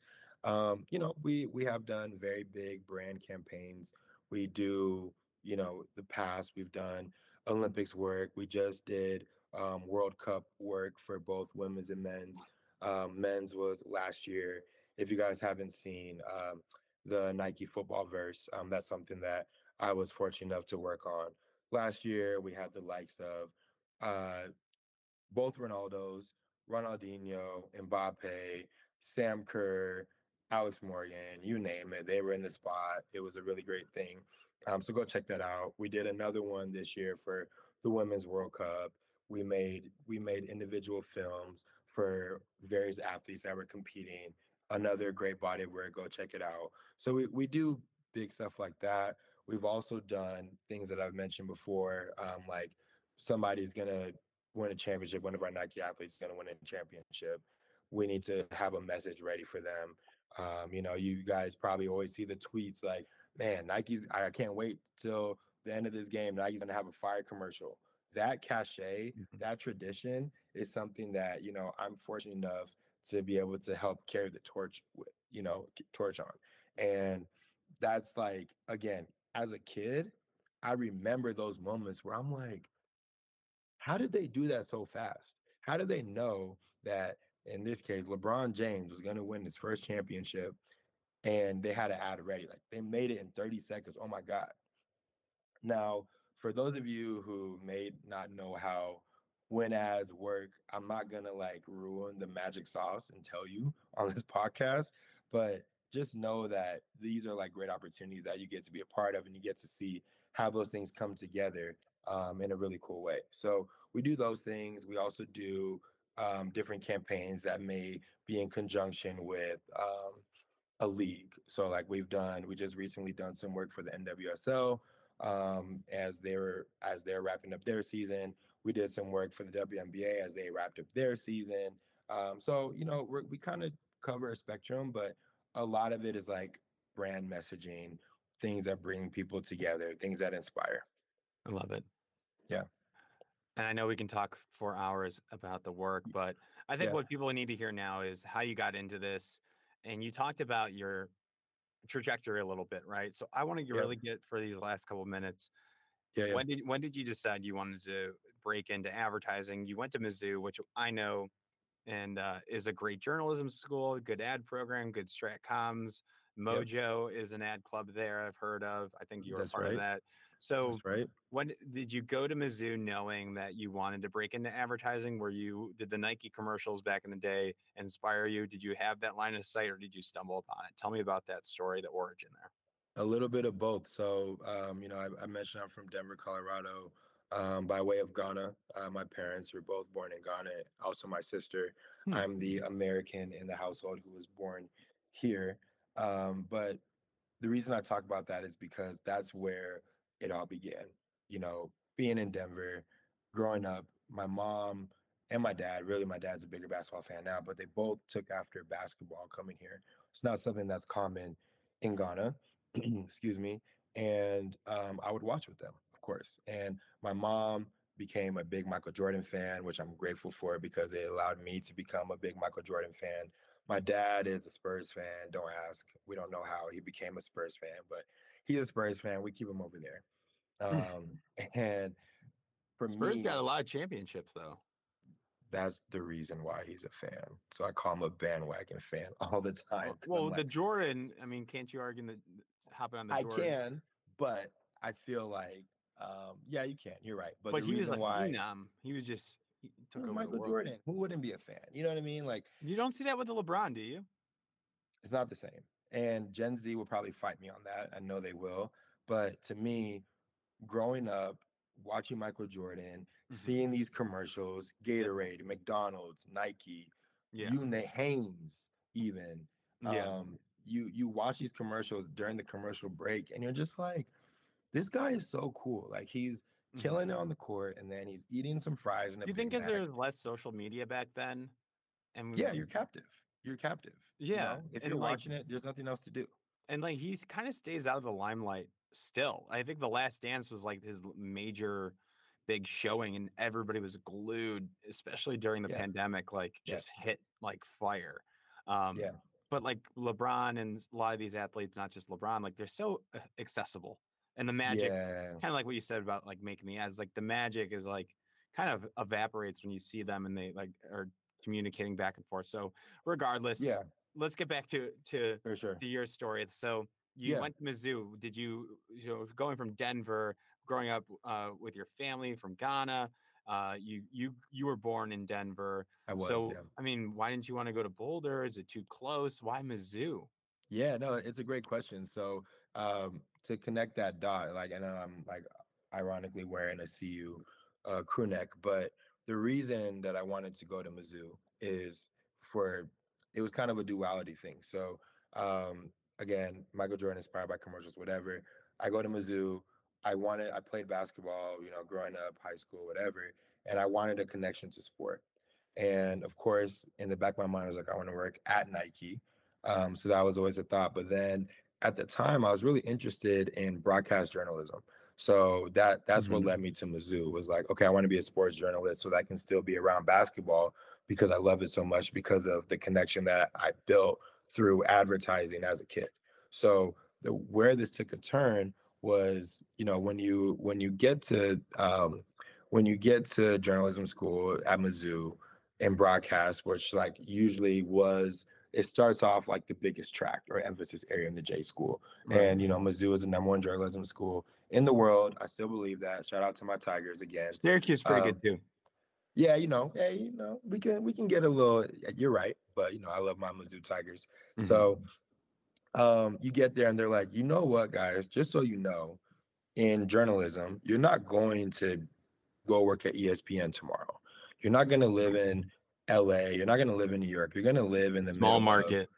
We have done very big brand campaigns. We do, the past we've done Olympics work. We just did World Cup work for both women's and men's. Men's was last year. If you guys haven't seen the Nike football verse, that's something that I was fortunate enough to work on. Last year, we had the likes of uh, both Ronaldos, Ronaldinho, Mbappe, Sam Kerr, Alex Morgan, you name it. They were in the spot. It was a really great thing. So go check that out. We did another one this year for the Women's World Cup. We made individual films for various athletes that were competing. Another great body of work. Go check it out. So we do big stuff like that. We've also done things that I've mentioned before, like somebody's gonna win a championship, one of our Nike athletes is going to win a championship. We need to have a message ready for them. You guys probably always see the tweets like, man, I can't wait till the end of this game. Nike's going to have a fire commercial. That cachet, Mhm. that tradition is something that, I'm fortunate enough to be able to help carry the torch with, torch on. And that's like, again, as a kid, I remember those moments where I'm like, how did they do that so fast? How did they know that in this case, LeBron James was going to win his first championship and they had to ad ready? Like they made it in 30 seconds. Oh my God. Now, for those of you who may not know how win ads work, I'm not gonna like ruin the magic sauce and tell you on this podcast, but just know that these are like great opportunities that you get to be a part of and you get to see how those things come together in a really cool way. So we do those things. We also do different campaigns that may be in conjunction with a league. So like we just recently done some work for the NWSL as they're wrapping up their season. We did some work for the WNBA as they wrapped up their season. So we kind of cover a spectrum, but a lot of it is like brand messaging, things that bring people together, things that inspire. I love it. Yeah. And I know we can talk for hours about the work, but I think Yeah. what people need to hear now is how you got into this. And you talked about your trajectory a little bit, right? So I want to Yeah. really get for these last couple of minutes. Yeah. Yeah. When did you decide you wanted to break into advertising? You went to Mizzou, which I know and is a great journalism school, good ad program, good strat comms. Yep. Mojo is an ad club there I've heard of. I think you were a That's part of right. that. So That's right. when did you go to Mizzou knowing that you wanted to break into advertising? Did the Nike commercials back in the day inspire you? Did you have that line of sight or did you stumble upon it? Tell me about that story, the origin there. A little bit of both. So, I mentioned I'm from Denver, Colorado, by way of Ghana. My parents were both born in Ghana. Also, my sister. Hmm. I'm the American in the household who was born here. But the reason I talk about that is because that's where it all began. Being in Denver, growing up, my mom and my dad, really, my dad's a bigger basketball fan now, but they both took after basketball coming here. It's not something that's common in Ghana. Excuse me. And I would watch with them, of course. And my mom became a big Michael Jordan fan, which I'm grateful for because it allowed me to become a big Michael Jordan fan. My dad is a Spurs fan. Don't ask. We don't know how he became a Spurs fan, but he's a Spurs fan. We keep him over there. And for Spurs got a me, lot of championships though. that's the reason why he's a fan. So I call him a bandwagon fan all the time because I'm Well, the like, Jordan, I mean, can't you argue that hopping on the I Jordan? can, but I feel like, yeah, you can. You're right. But But the he was a reason why phenom. He it took was over the Michael world. Jordan, who wouldn't be a fan? You know what I mean? Like, You don't see that with the LeBron, do you? it's not the same. And Gen Z will probably fight me on that. I know they will. But to me, growing up, watching Michael Jordan, Hmm. seeing these commercials, Gatorade, McDonald's, Nike, Yeah. Hanes, even. Yeah. You watch these commercials during the commercial break, and you're just like, this guy is so cool. Like he's Hmm. killing it on the court, and then he's eating some fries in a Do you think Big because Mac. there's less social media back then, and Yeah, you're captive. You're captive. You yeah, know, if and you're like watching it, there's nothing else to do. he kind of stays out of the limelight still. I think The Last Dance was like his major big showing, and everybody was glued, especially during the Yeah, pandemic, like yeah, just hit like fire. Um, yeah, but like LeBron and a lot of these athletes, not just LeBron, like they're so accessible, and the magic, yeah, kind of like what you said about like making the ads, like the magic is like kind of evaporates when you see them and they like are communicating back and forth. So regardless, yeah, let's get back for sure. to your story. So you Yeah. went to Mizzou. Did going from Denver, growing up with your family from Ghana? You were born in Denver. I was, So yeah. I mean, why didn't you want to go to Boulder? Is it too close? Why Mizzou? Yeah, no, it's a great question. So, to connect that dot, like, and I'm like, ironically wearing a CU crew neck, but the reason that I wanted to go to Mizzou is for it was kind of a duality thing. So, again, Michael Jordan inspired by commercials, whatever. I go to Mizzou. I played basketball, you know, growing up, high school, whatever, and I wanted a connection to sport. And of course, in the back of my mind, I was like, I want to work at Nike. So that was always a thought. But then at the time, I was really interested in broadcast journalism. So that's what Mhm. led me to Mizzou. Was like, okay, I want to be a sports journalist so that I can still be around basketball because I love it so much because of the connection that I built through advertising as a kid. So where this took a turn was, you know, when you get to journalism school at Mizzou and broadcast, which like usually was it starts off like the biggest track or emphasis area in the J school. Right. And, you know, Mizzou is the number one journalism school in the world. I still believe that. Shout out to my Tigers again. Syracuse is pretty good Um, too. yeah, you know, hey, you know, we can get a little, you're right, but you know, I love my Mizzou Tigers. Mhm. So you get there and they're like, you know what, guys, just so you know, in journalism, you're not going to go work at ESPN tomorrow. You're not going to live in LA. You're not going to live in New York. You're going to live in the Small middle of market.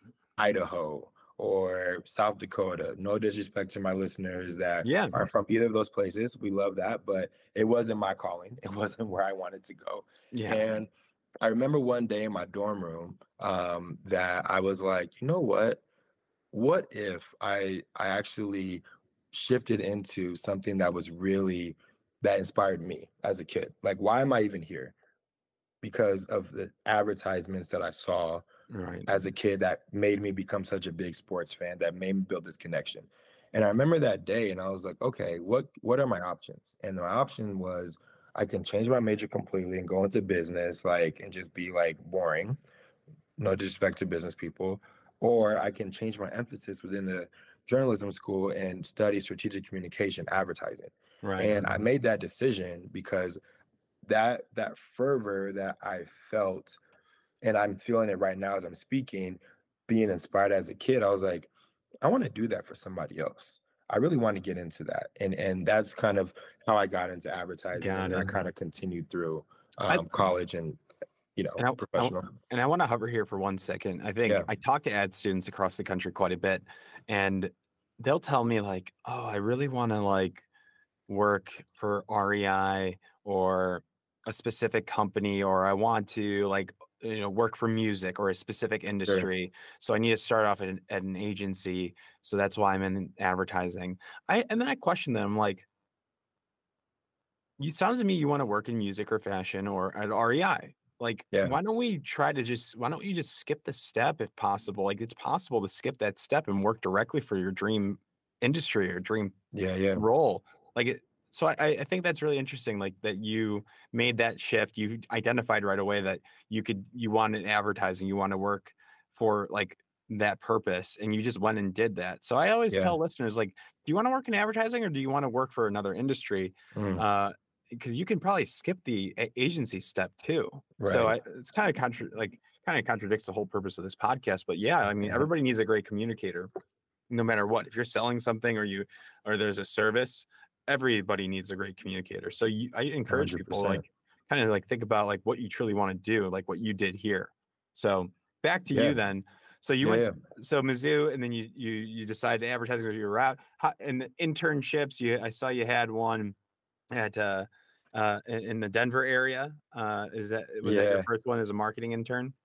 Idaho or South Dakota. No disrespect to my listeners that Yeah. are from either of those places. We love that, but it wasn't my calling. It wasn't where I wanted to go. Yeah. And I remember one day in my dorm room that I was like, you know what? What if I actually shifted into something that was really that inspired me as a kid? Like, why am I even here? Because of the advertisements that I saw Right. as a kid that made me become such a big sports fan, that made me build this connection. And I remember that day and I was like, okay, what are my options? And my option was I can change my major completely and go into business, like, and just be like boring, no disrespect to business people, or I can change my emphasis within the journalism school and study strategic communication advertising. Right. And I made that decision because that fervor that I felt, and I'm feeling it right now as I'm speaking, being inspired as a kid, I was like, I want to do that for somebody else. I really want to get into that. And that's kind of how I got into advertising Got and I it. kind of continued through I college and, you know, and professional. I want to hover here for 1 second. I think Yeah. I talk to ad students across the country quite a bit, and they'll tell me like, "Oh, I really want to like work for REI or a specific company, or I want to like work for music or a specific Sure. industry. So I need to start off at an agency. So that's why I'm in advertising." And then I question them like, "You sounds to me you want to work in music or fashion or at REI. Like, Yeah. why don't you just skip the step if possible? Like, it's possible to skip that step and work directly for your dream industry or dream Yeah. Yeah. role." Like it, so I think that's really interesting. Like that you made that shift. You identified right away that you wanted advertising. You want to work for like that purpose, and you just went and did that. So I always Yeah. tell listeners like, do you want to work in advertising or do you want to work for another industry? Mm, Because you can probably skip the agency step too. So right. it's kind of contradicts the whole purpose of this podcast. But yeah, I mean, Yeah. everybody needs a great communicator no matter what. If you're selling something or there's a service, everybody needs a great communicator. So I encourage people 100%. like kind of like think about like what you truly want to do, like what you did here. So back to you Yeah. then. So you Yeah. went Yeah. to, so Mizzou, and then you decided advertising was your route. And the internships, I saw you had one at in the Denver area. Was that your Yeah. first one as a marketing intern?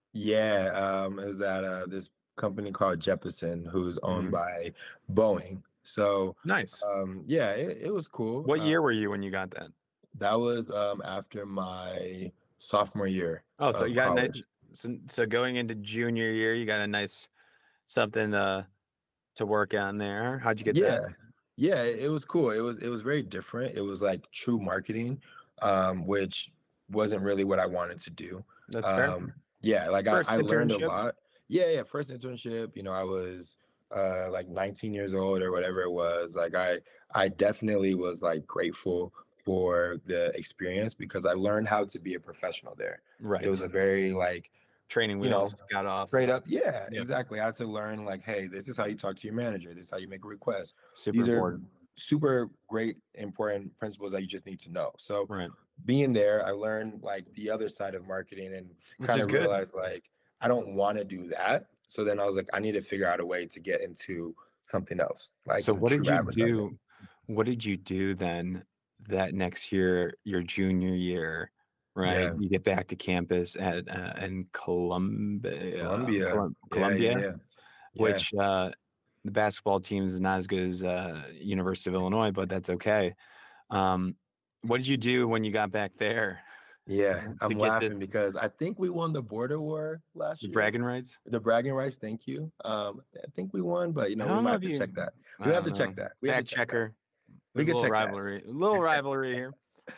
Yeah, it was at this company called Jeppesen, who's owned Mhm. by Boeing. So, Nice. yeah, it was cool. What year were you when you got that? That was after my sophomore year Oh, so you of got a nice college. so going into junior year, you got a nice something to work on there. How'd you get that? Yeah. Yeah, it was cool. It was very different. It was like true marketing, which wasn't really what I wanted to do. That's fair. Um, yeah, like I, First I learned a internship? lot. Yeah, yeah, first internship, I was like 19 years old or whatever it was. Like I definitely was like grateful for the experience because I learned how to be a professional there. It was Right. a very like Training you know, wheels got off. straight up, yeah, Yep. exactly. I had to learn like, hey, this is how you talk to your manager. This is how you make a request. Super These are important. super great, important principles that you just need to know. So Right. being there, I learned like the other side of marketing and Which kind is of good. realized like I don't want to do that. So then I was like, I need to figure out a way to get into something else, like So in what did true you advertising. do? What did you do then that next year, your junior year, right? Yeah, You get back to campus at in Columbia. Yeah, yeah, Columbia, yeah, yeah. which the basketball team is not as good as University of Illinois, but that's okay. Um, what did you do when you got back there Yeah, to I'm get this laughing because I think we won the border war the last year. bragging rights? The bragging rights, thank you. I think we won, but I we don't might know have if to you. check that. We I have don't to know. check that. We have to Fact check that. checker. We There's a could little check that. rivalry. A little rivalry here.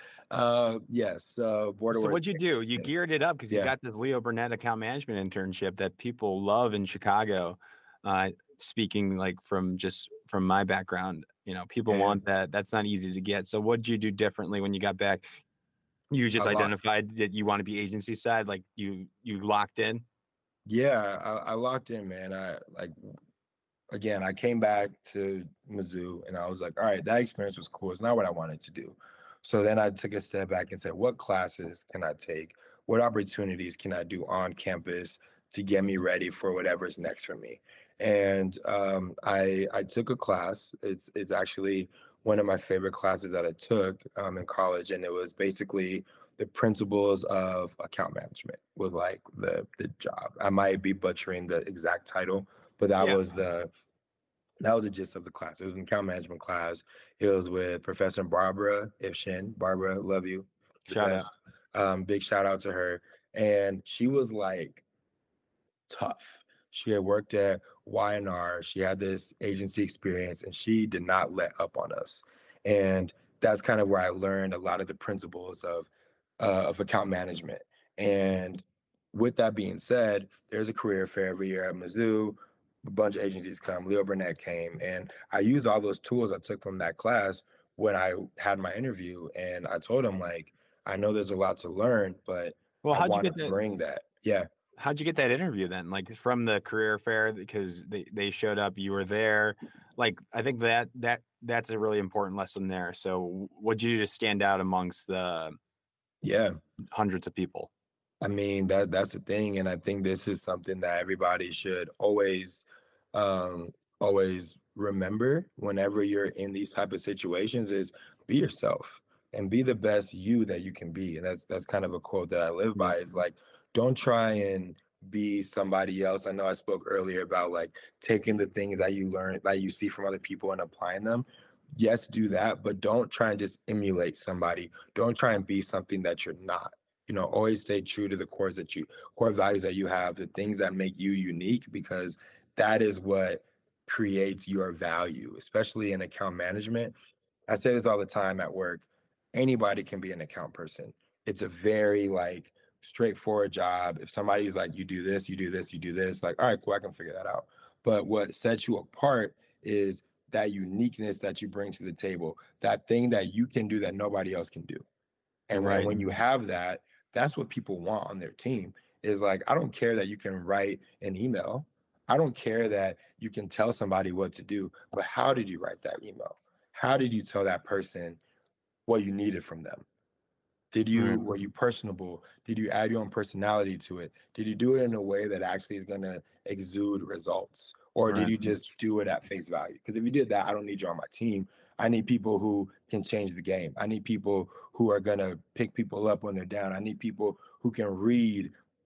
Yes, border So war is what'd you great. do? You Yes. geared it up because you Yeah, got this Leo Burnett account management internship that people love in Chicago. Speaking like from my background, people yeah. want that. That's not easy to get. So what'd you do differently when you got back? You I just locked. identified that you want to be agency side, like you locked in. Yeah, I locked in, man. Again, I came back to Mizzou and I was like, all right, that experience was cool. It's not what I wanted to do. So then I took a step back and said, what classes can I take? What opportunities can I do on campus to get me ready for whatever's next for me? And I took a class. It's actually one of my favorite classes that I took in college, and it was basically the principles of account management with like the job. I might be butchering the exact title, but Yeah, that was the gist of the class. It was an account management class. It was with Professor Barbara Ifshin. Barbara, love you, the shout out. best. Big shout out to her. And she was like tough. She had worked at Y&R. She had this agency experience, and she did not let up on us. And that's kind of where I learned a lot of the principles of account management. And with that being said, there's a career fair every year at Mizzou. A bunch of agencies come. Leo Burnett came, and I used all those tools I took from that class when I had my interview. And I told him like, I know there's a lot to learn, but Well, I how'd you want get to that? bring that. Yeah. How'd you get that interview then? Like from the career fair because they showed up, you were there. Like I think that's a really important lesson there. So what'd you do to stand out amongst the Yeah. hundreds of people? I mean, that's the thing, and I think this is something that everybody should um, always remember whenever you're in these type of situations is be yourself and be the best you that you can be. And that's kind of a quote that I live Yep. by is like, don't try and be somebody else. I know I spoke earlier about like taking the things that you learn, that you see from other people and applying them. Yes, do that, but don't try and just emulate somebody. Don't try and be something that you're not. Always stay true to the core values that you have, the things that make you unique, because that is what creates your value, especially in account management. I say this all the time at work. Anybody can be an account person. It's a very like straightforward job. If somebody's like, you do this, you do this, you do this, like, all right, cool, I can figure that out. But what sets you apart is that uniqueness that you bring to the table, that thing that you can do that nobody else can do. And Right. when you have that, that's what people want on their team is like, I don't care that you can write an email. I don't care that you can tell somebody what to do, but how did you write that email? How did you tell that person what you needed from them? Mm, Were you personable? Did you add your own personality to it? Did you do it in a way that actually is going to exude results? Or did right. you just do it at face value? Because if you did that, I don't need you on my team. I need people who can change the game. I need people who are going to pick people up when they're down. I need people who can read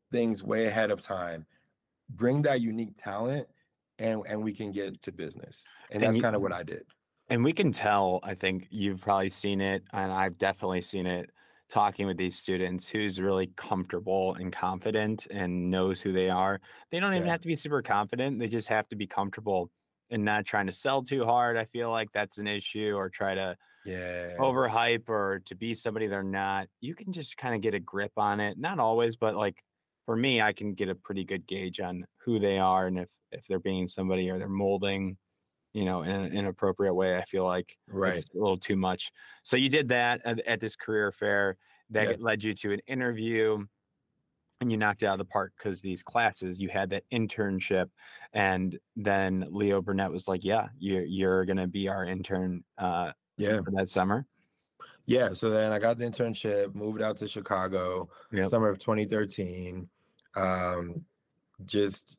things way ahead of time, bring that unique talent, and we can get to business. And And that's you kind of what I did. and we can tell, I think you've probably seen it, and I've definitely seen it talking with these students who's really comfortable and confident and knows who they are. They don't even Yeah. have to be super confident. They just have to be comfortable and not trying to sell too hard. I feel like that's an issue, or try to Yeah. overhype or to be somebody they're not. You can just kind of get a grip on it. Not always, but like for me, I can get a pretty good gauge on who they are and if they're being somebody or they're molding, in an inappropriate way. I feel like Right. it's a little too much. So you did that at this career fair Yeah. that led you to an interview, and you knocked it out of the park because these classes, you had that internship, and then Leo Burnett was like, "Yeah, you're gonna be our intern Yeah. for that summer." Yeah. So then I got the internship, moved out to Chicago, Yep. summer of 2013. Um, just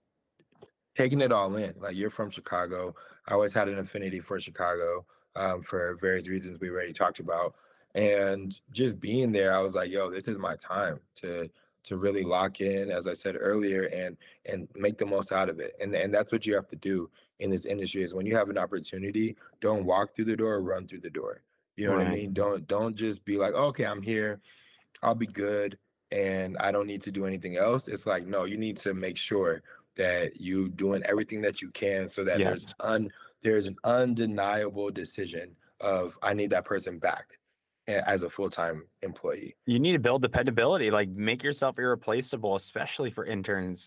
taking it all in. Like, you're from Chicago. I always had an affinity for Chicago, for various reasons we already talked about. And just being there, I was like, yo, this is my time to really lock in, as I said earlier, and make the most out of it. And that's what you have to do in this industry, is when you have an opportunity, don't walk through the door, run through the door. You know what I Right. mean? Don't just be like, okay, I'm here, I'll be good and I don't need to do anything else. It's like, no, you need to make sure that you doing everything that you can so that Yes. there's an undeniable decision of I need that person back as a full-time employee. You need to build dependability, like make yourself irreplaceable, especially for interns.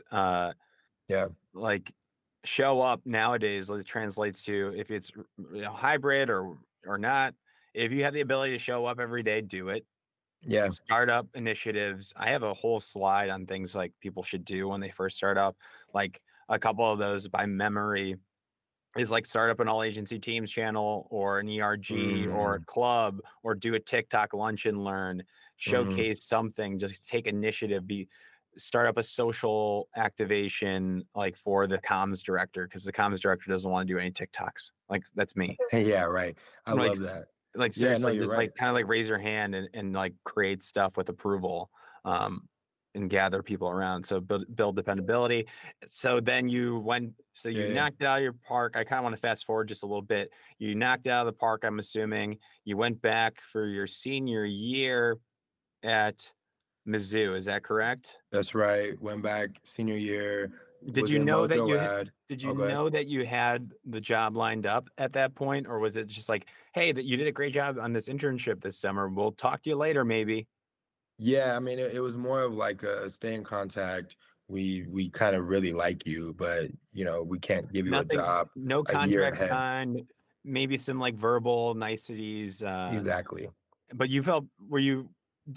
Yeah. Like show up nowadays, it translates to if it's hybrid or not. If you have the ability to show up every day, do it. Yeah. Startup initiatives. I have a whole slide on things like people should do when they first start up. Like a couple of those by memory is like start up an all agency teams channel or an ERG or a Mm, club or do a TikTok lunch and learn, mhm. showcase something, just take initiative, be start up a social activation like for the comms director because the comms director doesn't want to do any TikToks. Like that's me. Yeah, right. I Like love that. Yeah, no, seriously, you're just right. like kind of like raise your hand and like create stuff with approval, um, and gather people around. So build dependability. So then you went. So Yeah, you yeah. knocked it out of your park. I kind of want to fast forward just a little bit. You knocked it out of the park. I'm assuming you went back for your senior year at Mizzou. Is that correct? That's right. Went back senior year, Did was you in know that Mojo Ad. did you Oh, go ahead. know that you had the job lined up at that point, or was it just like, hey, that you did a great job on this internship this summer. We'll talk to you later, maybe. Yeah, I mean, it was more of like a stay in contact. We kind of really like you, but we can't give you a Nothing, job no a year contract ahead. signed, maybe some like verbal niceties. Exactly. But you felt, were you,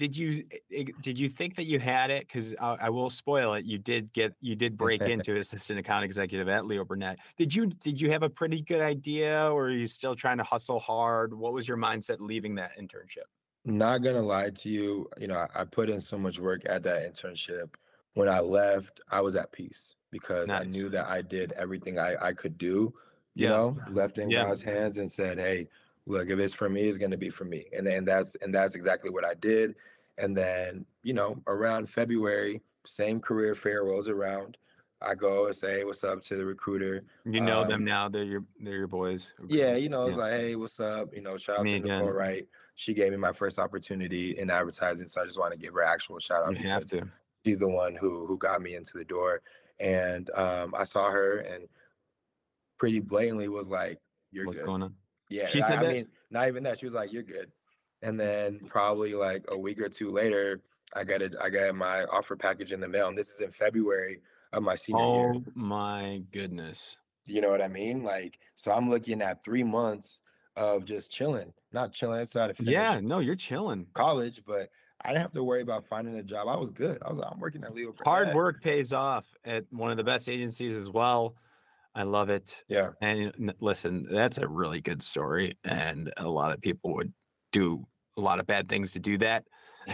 did you think that you had it? Because I will spoil it. You did break into assistant account executive at Leo Burnett. Did you have a pretty good idea, or are you still trying to hustle hard? What was your mindset leaving that internship? Not gonna lie to you, I put in so much work at that internship. When I left, I was at peace because I Nice. knew that I did everything I could do, Yeah. left in Yeah. God's hands and said, hey, look, if it's for me, it's gonna be for me. And that's exactly what I did. And then, around February, same career fair rolls around. I go and say, hey, what's up to the recruiter. You know them Um, now. They're your boys. Okay. yeah, it's Yeah. like, hey, what's up? Shout It's out me to Nicole again. Wright. She gave me my first opportunity in advertising, so I just want to give her actual shout You out have because to. she's the one who got me into the door. And I saw her and pretty blatantly was like, "You're What's good." going on? Yeah, She said I that? mean, not even that. She was like, "You're good." And then probably like a week or two later, I got my offer package in the mail, and this is in February of my senior year. Oh my goodness. You know what I mean? Like, so I'm looking at 3 months of just chilling, not chilling inside to Yeah, finish no, you're chilling. college, but I didn't have to worry about finding a job. I was good. I was like, I'm working at Leo Hard Burnett. work pays off at one of the best agencies as well. I love it. Yeah. And listen, that's a really good story. And a lot of people would do a lot of bad things to do that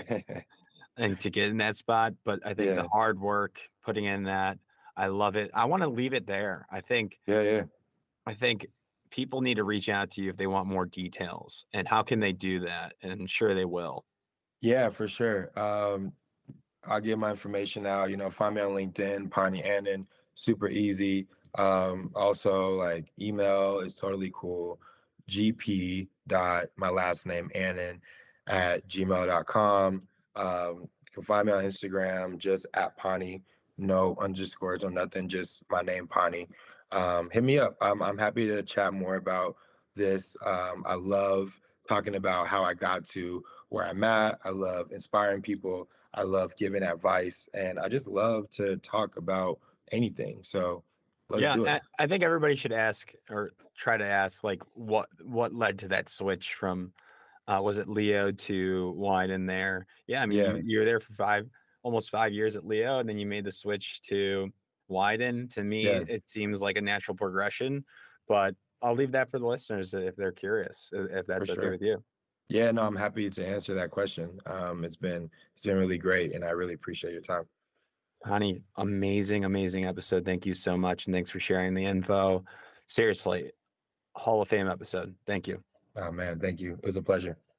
and to get in that spot. But I think the Yeah. hard work, putting in that, I love it. I want to leave it there. Yeah. Yeah. I think people need to reach out to you if they want more details. And how can they do that? And I'm sure they will. Yeah, for sure. I'll get my information out. Find me on LinkedIn, Pani Annan, super easy. Also, like email is totally cool. GP dot my last name Annan at gmail.com. You can find me on Instagram, just at Pani, no underscores or nothing, just my name Pani. Hit me up. I'm happy to chat more about this. I love talking about how I got to where I'm at. I love inspiring people. I love giving advice, and I just love to talk about anything. So let's Yeah, do it. I think everybody should ask or try to ask like what led to that switch from was it Leo to wine in there? Yeah, I mean Yeah, you were there for almost 5 years at Leo, and then you made the switch to Wyden. To me, yeah, it seems like a natural progression, but I'll leave that for the listeners if they're curious, if for that's okay sure. with you. Yeah, no, I'm happy to answer that question. It's been really great, and I really appreciate your time. Honey, amazing, amazing episode. Thank you so much, and thanks for sharing the info. Seriously, Hall of Fame episode. Thank you. Oh man, thank you. It was a pleasure.